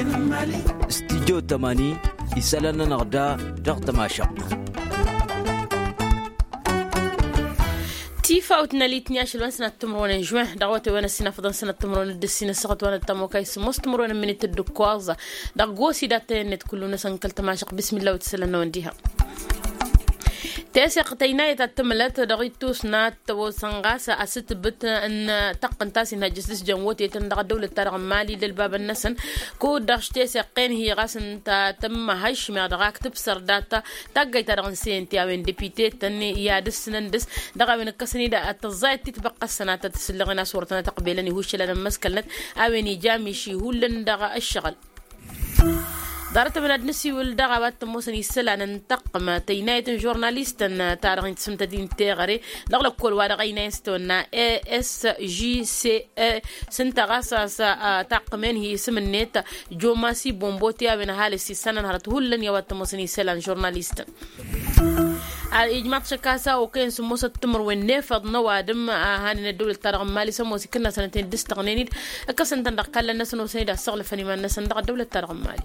استديو 80 يسألنا نغدا ضغط ما شق تيفا وتناليت نياش الوان سنة تمرون جمع دعوة وانا السنة فضل سنة تمرون الدسينة سقط وانا التمو كايس مستمرون من الدكوازة دعوة داتين كلنا سنكل تماشق بسم الله وتسلنا ونديها تاسق تيناية التملات دغيتوس نات وسنغاسة أست بت أن تقن تاسي نجسس جنوتي تندغ دولة ترغ مالي للباب النسن كو دغش تاسق قين هي غاسن تم هايش ما دغاك تبصر داتا تاقاي ترغن سينتي أوين ديبيتي تني يادس نندس دغا من الكسني دا التزايد تتبقى السنة تتسلغنا صورتنا تقبيلني هوش لنا مسكلت أوين جامشي هولن دغا الشغل دارت من النسي والدغوات موسن يسلا ننتقم تينايت جورناليست تارغين تسمت دين تيغري دغلا كل ورغينا يستونا اس جي سي سنتغاسا تقمن هي اسم النت جوماسي بومبوتيا من هالسي سنه هرت هولن يوات موسن يسلا جورناليست إجماع شكاسة وكان سموسة تمر والنفض نوادم هاني الدولة ترغم مالي سموسي كنا سنتين دستغنينيد كسن تندقل الناس نوسيدا الصغل فنما الناس ندق الدولة ترغم مالي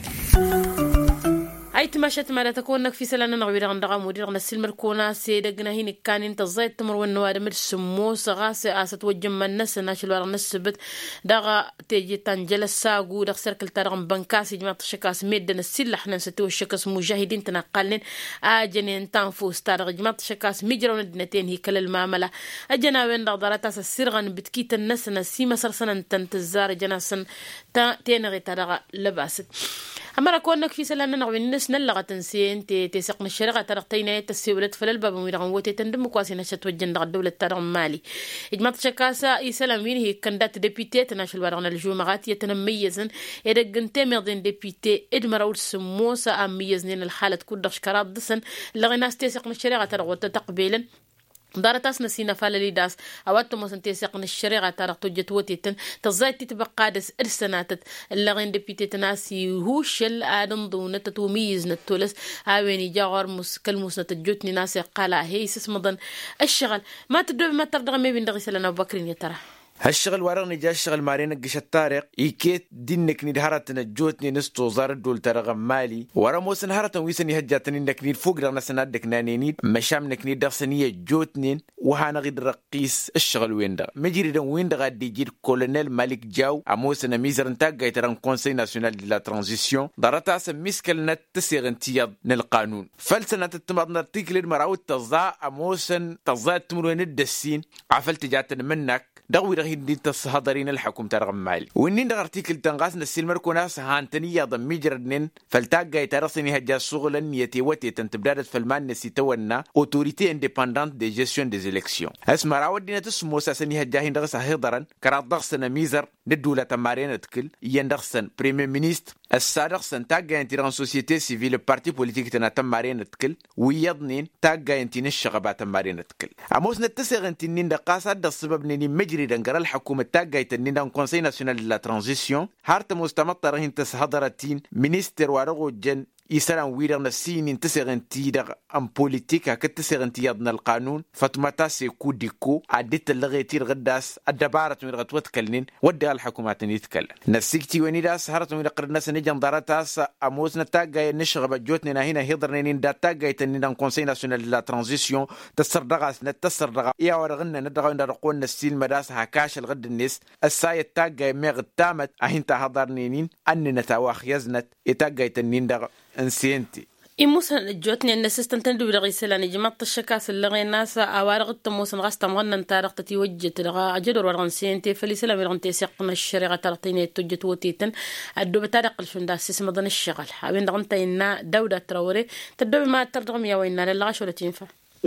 أي تماشت ما لا تكون في سلنا نغير عن دغام ودير نسل مركونا سيدقنا هين كان انت الزيت تمر والنوادم السموس غاسة آسة وجم من الناس ناشل ورا نسبت دغا تيجي تنجل الساقو دغ سركل ترغم بنكاس إجماع شكاس ميدن السل احنا ستو الشكاس مجاهدين تنقلن آجنين تنفوس تارغ إجماع شكاس مجرون الدنتين هي كل المعاملة أجنا وين دغدارات السرغن بتكيت الناس نسيما سرسنا تنتزار جناسن تينغي ترغ لباست أما ركونك في سلنا نغوي الناس نلغة تنسين تسقنا الشرقة ترقتينا تسيولت فلالباب ويرغن وتي تندم كواسي نشت وجن دغ الدولة ترغم مالي إجماع شكاسة إسلامين هي كندات ديبيتي تناشل ورغن الجمعات يتنميزن إرغن تيميردين ديبيتي إدمراول سموسة أميزنين الحالة كودغ شكرات دسن لغناس تسقنا الشرقة ترغو تقبيلا دارتاس نسينا فاللي داس اواتو مسنتي سقن الشريعه ترى توجتوتي تزايد تبقى دس ارسنات اللغين ديبيتي تناسي هوشل ادن دون تتوميز نتولس هاويني جاور كلموس نتجوتني ناس قال هي اسمضن الشغل ما تدوب ما تردغ ما بين دغسلنا ابو بكر يا ترى هالشغل وراني جا الشغل مارينا قش الطارق إيكيت دينك ندهرتنا جوتني نستو زار الدول ترغم مالي ورا موسن هرتن ويسني هجاتني نكنيد فوق رغنا سنادك نانينيد مشام نكنيد دغسنية جوتنين وهانا غيد رقيس الشغل ويندا مجري دن ويندا غادي يجير كولونيل مالك جاو أموسنا ميزر انتاق غايتران كونسي ناسيونال دي لا ترانزيسيون دارتاسا ميسكلنا تسيغ انتياض نلقانون فلسنا تتمضنا تيكلين مراود تزا أموسن تزا تمروين الدسين عفلت جاتنا منك دغوي هندي تصهدرين الحكومة ترغم مالي وإنين دغ ارتيكل تنغاس نسيل كوناس هانتني ضمي جردنين فالتاقا يترسني هجا شغلا يتيوتي تنتبدادت فالمان نسيتونا اوتوريتي انديباندانت دي جيستيون دي زيليكسيون اسمع راودينا تسمو ساسني هجا هين دغس هيضرا كرات دغسنا ميزر ندولة تمارين تكل يندغسن بريمير مينيستر السادغسن تاقا ينتيران سوسيتي سيفيل بارتي بوليتيك تنا تمارين تكل ويضنين تاقا ينتين الشغبات تمارين تكل عموس نتسيغ انتين دقاسات دا السبب نيني مجري دنقر الحكومة تاقا يتنين كونسي ناسيونال دي لا ترانزيسيون هارت مستمطر هين تسهدرتين مينيستر وارغو جن يسران ويرنا سين تسيغن تيدغ ام بوليتيكا كتسيغن تيادنا القانون فتمتا سيكو ديكو عدت اللغيتير غداس الدبارة من غتوت كلنين ودي الحكومات يتكلم نسيكتي ونيداس هرت من قرنا سنجن دارتاس اموسنا تاغا نشغب جوتنا هنا هيدرنين دا تاغا يتنين كونسي ناسيونال لا ترانزيسيون تسردغاس نتسردغا يا ورغنا ندغا ندرقون السيل مداس هكاش الغد الناس الساي تاغا ميغ تامت اهنتا هضرنين ان نتاواخ يزنت تاغا يتنين دغ انسينتي إموسن جوتني أن سيستم تندو برغيسلاني جمعت الشكاس اللي غي الناس أوارغ التموسن غاس تمغنى نتارغ تتيوجت لغا أجدر ورغنسينتي فليسلا ميرغنتي سيقنا الشريغة ترغتيني تجت وتيتن أدو بتارق الفنداس سيسم ضن الشغل وين دغنتا إنا دودة تروري تدو ما ترغم يا وينا للغاش ولا تنفع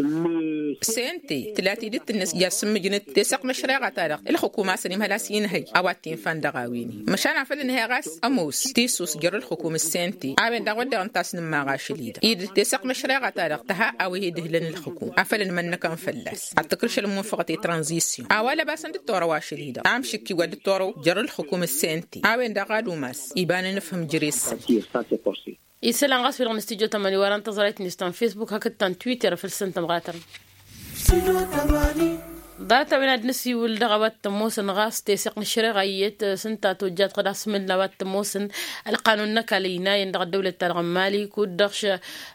سنتي تلاتي ديت الناس جاسم جنت تسق مشريعة تارق الحكومة سنيمها لاسين هي أواتين فندقاويني مشان عفلن هي غاس أموس تيسوس جر الحكومة السنتي عين دعوة دعم تاسن ما غاشليدا إيد تسق مشريعة تارق تها أو هي دهلن الحكومة عفلن من كان فلاس التكرش المنفقة ترانزيسيون أولا بس عند التورا واشليدا عم شكي ود التورا جر الحكومة السنتي عين دعادو ماس يبان نفهم جريس يسلم غاس في الاستديو 8 ورا انتظرت نستان فيسبوك هكذا تويتر في السنة مغاتر دارت بناد نسي والدغوات موسن غاس تيسق نشرغيت سنتا توجات قد اسم لوات موسن القانون نكالينا يندغ الدولة الغمالي كودخش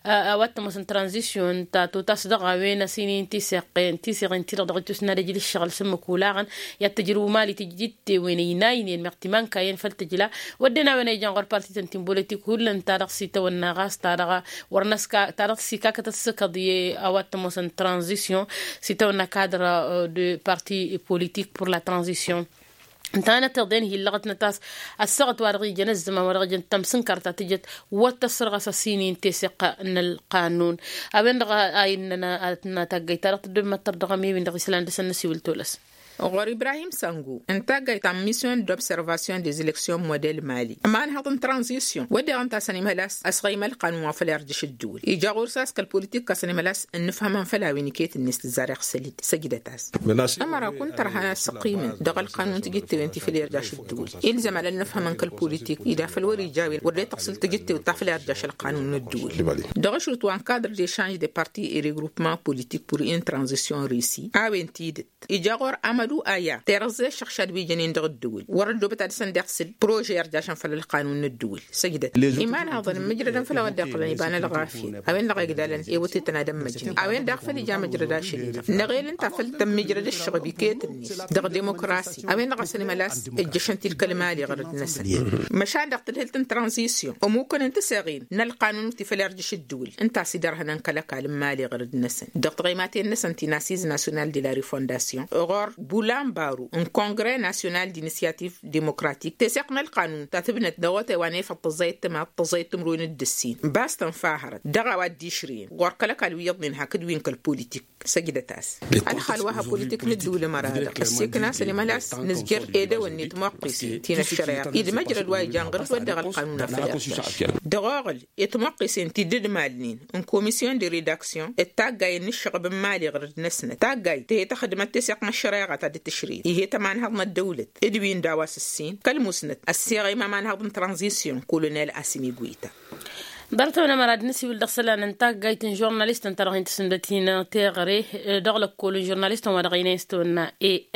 وات موسن ترانزيشن تاتو تصدق وين سنين تيسقين تيرغ دغتوسنا رجل الشغل سمكولاغن يتجرو مالي تجديد وين يناين المقتمان كاين فلتجلا ودنا وين يجان بارتي تنتين بوليتيك كلن تارق سيتا والنغاس تارق ورنسكا تارق سيكا كتسكدي وات موسن ترانزيشن سيتا والنكادر de partis politiques pour la transition. انتانا تردين هي اللغة نتاس السغط وارغي جنزما وارغي تمسن كارتا تجت واتسرغ ساسينين تسق ان القانون ابن دغا ايننا تاغي تارت دم تردغمي بن دغي سلان دسن سيول تولس غور إبراهيم سانغو انتا جاي تام ميسيون دوبسيرفاسيون دي زيليكسيون موديل مالي اما ان هضم ترانزيسيون ودي انتا سنيمالاس اسغيم القانون فلارجش الدول يجا غورساس كالبوليتيك كسنيمالاس نفهم فلاوينيكيت الناس الزارق سجدتاس اما را كنت راه سقيم دغ القانون تجيت انت فلارجش الدول يلزم على نفهم كالبوليتيك اذا فالوري جاوي ودي تقصل تجيت وتفلارجش القانون الدول دغ شروط وان كادر دي شانج دي بارتي اي ريغروبمون بوليتيك بور ان ترانزيسيون ريسي اوينتيد يجا غور عملوا آية ترزي شخشاد بيجنين دغ الدول وردوا بتاع سندقسل بروجي يرجعشان فل القانون الدول سجدت إيمان هذا المجرد فلا وداقل يبان الغافين أوين لغا قدالا يوتي تنادم مجنين أوين داخل جا مجرد شديد نغيل انت فل تم مجرد الشغبي كيت الناس دغ ديمقراسي أوين لغا سنمالاس الجشن تلك المالي غرد نسل مشان دغ تلهلتن ترانزيسيون وممكن انت ساغين نالقانون تفل يرجش الدول انت سيدرها ننكلك على المالي غرد نسل دغ تغيماتي النسن تناسيز ناسيونال دي لا ريفونداسيون غور بولامبارو un congrès national d'initiative démocratique تسقنا القانون تثبنت دوات وانيف التزايد تما التزايد تمرون الدسين باستن فاهرت دغوات ديشرين وركلك الويض من هكذا وين كالبوليتيك سجدتاس الخلوها بوليتيك للدولة مرادة السيكنا سلمالاس نسجر إيدا والنيت موقسي تين الشريعة إذا مجرى الواي جانغر ودغ القانون فلاتاش دغاغل يتموقسين تدد مالنين ان كوميسيون دي ريداكسيون التاقاي نشغب مالي غرد نسنة تاقاي تهي تخدمت تسقنا الشريعة تاع التشريع هي تمان هضم الدولة ادوين داواس السين كالمسند السيغي ما هضم ترانزيسيون كولونيل اسيمي غويتا دارتونا مراد نسي ولدخسلا ننتا جايتن جورناليست انت راغين تسندتين تيغري دغلق كل جورناليست ورغينيستونا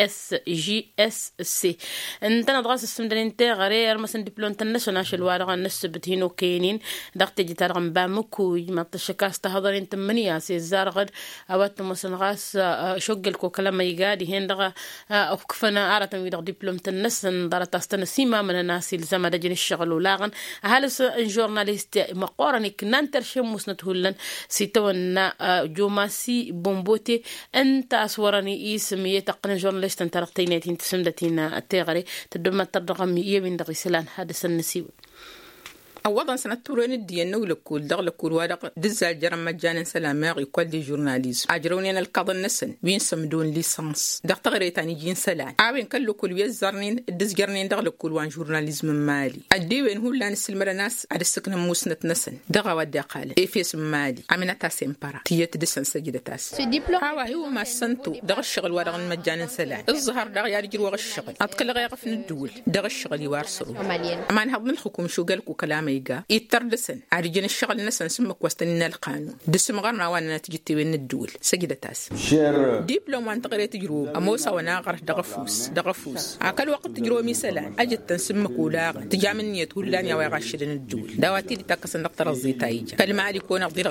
ASGSC انت ندغاس السمدلين تيغري ارمسن دبلون تنسونا شلوارغ نسبتينو كينين دغت جيتارغم بامكو ما تشكاس تهضرين تمنيا سي زارغد اوات مسنغاس شوغل كو كلام يغادي هندغا اوكفنا ارتن ويدغ دبلوم تنسن دارت استنسيما من الناس الزما دجن الشغل ولاغن هالس جورناليست قرنك ننترشم مسنتهولن سيتونا جوماسي بومبوتي انت اسوراني اسميه تقن جورناليست ترقتيناتين تسمدتين التيغري تدم ترغم يمين دغيسلان هذا النسيب أوضاً سنة تورين الديانة ولكول دغل كول ورق دزال جرم مجانا سلامير يقول دي جورناليزم أجروني القضاء النسن وين سمدون ليسانس دغ تغريتاني جين سلام عاوين كلو كل ويزارنين دزجرنين دغل كول وان جورناليزم مالي الديوين هو لان السلمر ناس على السكن موسنة نسن دغ ودي قال إفيس مالي عمنا تاسين برا تيت دسن سجدة تاس هوا هو ما سنتو دغ الشغل ورق مجانا سلام الظهر دغ يارجر وغ الشغل أتقل غيقف الدول دغ الشغل يوارسرو أمان هضم الحكومة شو قالكو كلام يتردسن عرجين الشغل نسن سمك وستنين القانون دسم غرنا وانا تجتي وين الدول سجدة تاس ديبلوم وان تقري تجرو اموسا وناغر دغفوس اكل وقت تجرو مثلا اجت تنسمك ولا تجامنيه تقول لان يا غاشدن الدول دواتي تكسن دكتور الزيتايج كلمه علي كون غير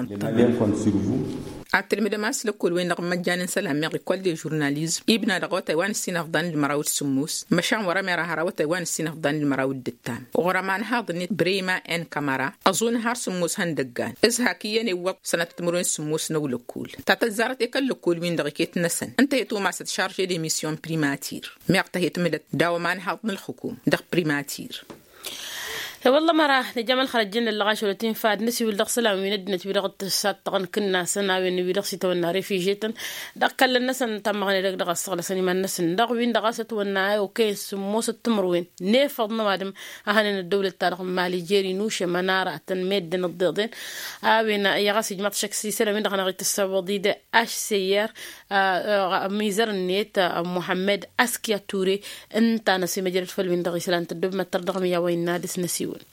غجران أتلمي دماس لكل وين رغم مجان سلام يغي كل دي جورناليزم ابن رغوة تايوان السين أفضان المراود السموس مشان ورامي راهراوة تايوان السين أفضان المراود التام وغرامان هذا نت بريما ان كاميرا أظن هار سموس هندقان إزهاكيا نوق سنة تمرون السموس نقول كل تتزارت يكل كل وين دقيقة نسن أنت يتو ما ستشارجي دي ميسيون بريماتير ميقته يتمدت داومان هذا الحكوم دق بريماتير والله مرة نجمل خرجنا اللغاش ولتين فاد نسي ولدق سلام ويندنا تبيرغت ساتقن كنا سنا وين بيرغ سيتو النار في جيتن دقل الناس تمغني دق الصغل سني ما الناس دق وين دغاست ونا اوكي سموس التمروين نيفضنا وادم اهلنا الدولة التاريخ مالي جيري نوشه مناره تنمدن الضيضين وين يغاسي جماعه شخصي سلام وين دغنا غيت السبوديد اش سير ميزر النيت محمد اسكيا توري انت نسي مجرد فل وين دغ سلام تدب ما تردغم يا وين نادس نسي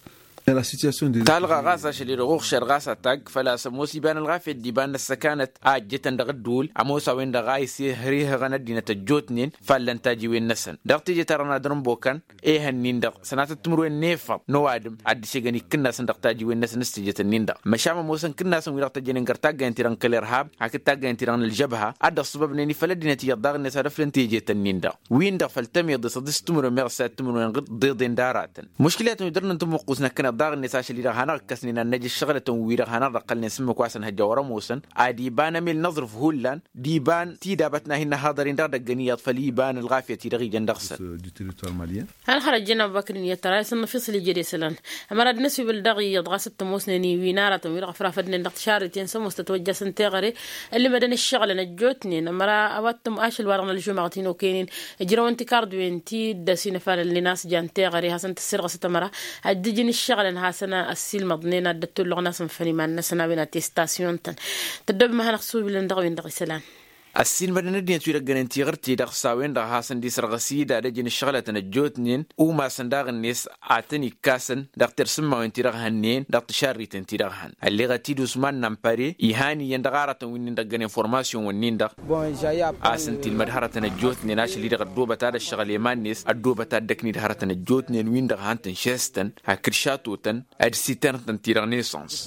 تالغا غاسا شلي رغوخ شرغاسا تاق فلا سموسي بان الغافية ديبان السكانت جتا دغدول عموسا وين دغايسي هريها غندينة الجوتنين فلن تاجي وين نسن دغتي جترنا درمبوكان هنين دغ سنات التمروين نيفا نوادم عدي شيغاني كنا سندق تاجي وين نسن استجت النين دغ مشاما موسن كنا سن ويرق تجينين قرتاقا انتيران كالإرهاب هاك تاقا انتيران الجبهة عدى الصباب نيني فلدينة يضاغ الناس رفلن تيجيت النين دغ وين دغ فالتمي ضصدس تمرو مغسات تمروين ضيضين دارات مشكلة يدرنا انتم قوسنا كنا ضاغ الناس عشان اللي هنا كسنين النجي الشغلة ويرق هنا رقل نسمو كواسن هجاورا موسن ديبان ميل نظرف هولان ديبان تيدابتنا هنا هادرين دغ دقنيات فليبان الغافية تيدغي جندغسن هل خرجنا بكر يترى سن فصل جري سلان امراد نسي بالدغي يضغس التموسني وينارة ويرق فرافدن دقشار تنسم مستتوجه سنتغري اللي بدن الشغل نجوتني امرا اوتم اشل ورنا الجمعتين وكاينين جرو انت كارد وينتي دسين فال اللي ناس جان تغري حسن تسرغ ستمرا ادجن الشغل هاسنا السيل مضنينا دتو لغنا سنفني ما نسنا بين تيستاسيون تدب ما نخسو بالندغ ويندغ سلان السين بدنا ندي نتوير جننتي غرتي دغ ساوين دغ هاسن دي سرغسي دا دجن الشغلة تنجوتنين وما سنداغ الناس عتني كاسن دغ ترسم وانتي دغ هنين دغ تشاري تنتي دغ هن اللي غتي دوسمان نمباري يهاني يندغارة وين دغ انفورماسيون ونين دغ اسن تي المدهرة تنجوتنين اش اللي دغ دوبة تاع الشغل يمانيس الدوبة تاع دكني دهرة تنجوتنين وين دغ هانتن شيستن هكرشاتوتن ادسيتن تنتي دغ نيسانس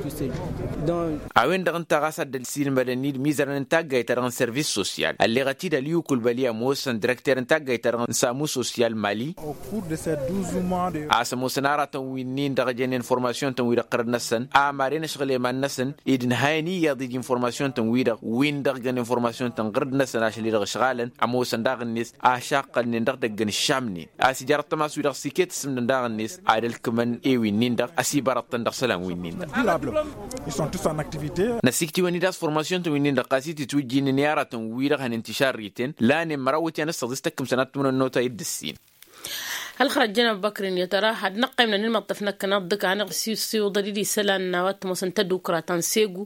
اوين دغ انت غاسا دلسين بدني ميزرن انت جاي سيرفيس سوسيال اللي غتي داليو كل باليا موسن ديريكتور انتا غيترن سامو سوسيال مالي au cours de ces 12 mois de اسمو سنارة وينين دغجن انفورماسيون تنوير قرد نسن مارين شغل ما نسن اذن هاني يضي انفورماسيون تنوير وين دغجن انفورماسيون تنقرد نسن عشان دغ شغالن امو سنداغ الناس اشاق ندغ دغن الشامني اسجاره تماس ويدغ سيكيت سم دغ الناس عادل كمان اي وينين دغ اسيبارت دغ سلام وينين ils sont tous en activité نسيكتي وين داس فورماسيون تنوير قاسيتي توجين نيارة ويرغ هن انتشار ريتين لان مراوتي نستضيستكم سنات من النوتا يد السين هل خرجنا بكر يترى حد نقي من المطف نكنا ضك عن غسيسي وضريدي سلان نوات مسنتدو كراتان سيغو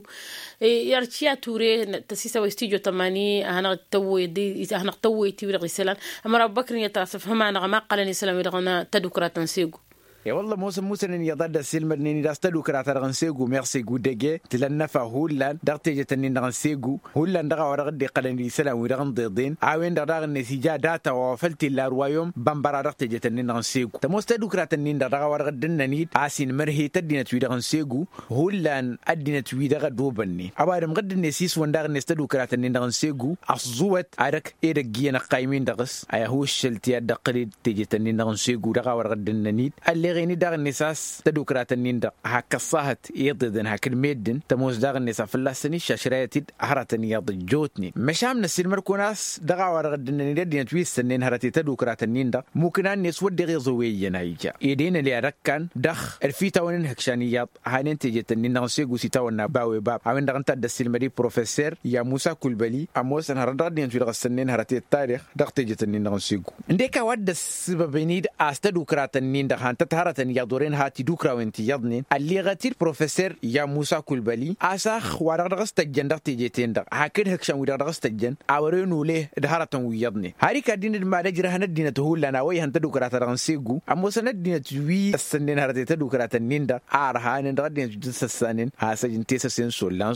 يرتيا توري تسيسا ويستيجو تماني هنا توي دي هنا توي تي ورغ سلان امر بكر يترى فهم انا ما قالني سلام ورغنا تدو كراتان سيغو يا والله موسى إن يضاد السلم إني داستلو كرات رغنسيجو ميرسيجو دجى تلنفع هولان دقتي جتني رغنسيجو هولان دقا ورغدي قلني سلام ورغن ضيضين عوين دقا النتيجة داتا وفلت اللارويوم بمبارا دقتي جتني رغنسيجو تموستدو كرات النين دقا ورغدنا نيد عاسين مرهي تدينا توي رغنسيجو هولان أدينا توي دقا دوبني أبارم غد النسيس وندق نستدو كرات النين رغنسيجو أصزوت عرك إيرك جينا قايمين دقس أيهوش شلتي دقري تجتني رغنسيجو دقا ورغدنا نيد غيني داغ النساس تدوكرات النيندا هكصاهت يضدن هكل ميدن تموز داغ النسا فلاسني شاشريتي هرتني يض جوتني مشام نسيل مركوناس دغا ورغدن ندين تويس سنين هرتي تدوكرات النيندا ممكن ان يسود دغ زوي نايجا يدين اللي ركان دخ الفيتا ونن هكشانيات هانين تجت النيندا سيغو سيتاونا باوي باب اوين دغ انت دسيل مري بروفيسور يا موسى كولبلي اموس هردين توي سنين هرتي التاريخ دغ تجت النيندا سيغو انديكا ود السببينيد استدوكرات النيندا هانت هرتن يدورين هاتي دوكرا وانتي يضنين اللي غتير بروفيسور يا موسى كولبلي اساخ ورغرغس تجن دغ تيجيتين دغ هاكد هكشان ورغرغس تجن اورينو له دهرتن ويضني هاري كدين ما دجرهن دين تهول لنا وي هانت دوكرا ترانسيغو اموسن دين توي السنين هرتي تدوكرا تنيندا ارهان دغ دين تسسانين هاسجن تيسسين سولان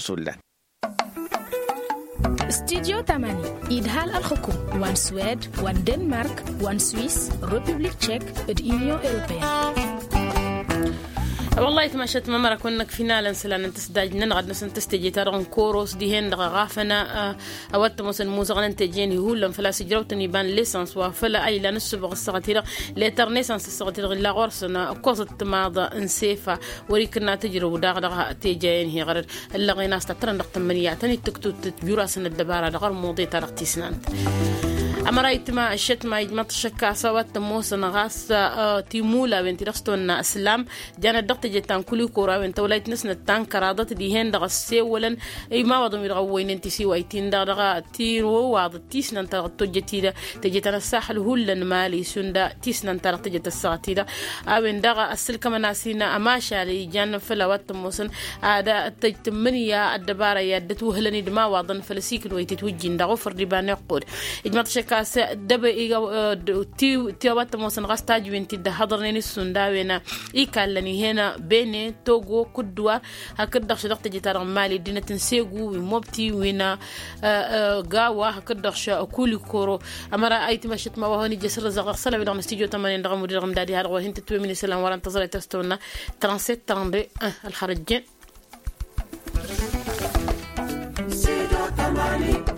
استديو 8 إدهال الحكوم وان سويد وان دنمارك وان سويس ريبوبليك تشيك اليونيون أوروبية والله تمشت ممرة كونك فينالا سلان انت سداجنا نغد نسن تستجي ترون كوروس ديهن دغ غافنا اوت مسن موزغن انت جيني هولم فلا سجروتني بان ليسانس وفلا اي لا نسبغ الصغتيره لترنيسانس الصغتيره لا غرسنا قصت ماضا انسيفا وريكنا تجرو دغ تيجين هي غير لغينا استترن دقتمنيا تاني تكتو تجوراسن الدباره دغ موضي ترقتي سنان أمرأيت ما الشت ما يجمع الشكا سوات موسى غاس تيمولا بنتي رستون إسلام جانا الدكتور جتان كل كورا بنت وليت نسنا تان كرادات ديهن دغسي ولا أي ما وضم يرغوين انتي سي ويتين دغ تيرو واض تيسنا انت تجتيدا تجتنا الساحل هولن مالي سندا تيسنا انت تجت الساعتيدا أبن دغ أصل كما ناسينا أماشا لي جانا فلوات موسى هذا تجتمنيا الدبارة يدت وهلني دما واضن فلسيك ويتي توجين دغ فردي بان يقود إجمع الشكا كاس دب إيجا تي وقت موسن غستاج وينتي ده حضرني السنداوينا إيكالني هنا بيني توغو كدوا هكذا شدقت جتار مالي دينا تنسيغو ومبتي وينا غاوا هكذا شا كولي كورو أمرا أيتي مشيت ما وهوني جسر زغ صلا بدنا نستيجو تمانين دغم مدير غم دادي هذا وهنت توي من سلام ورا انتظر تستونا 37 الخرجين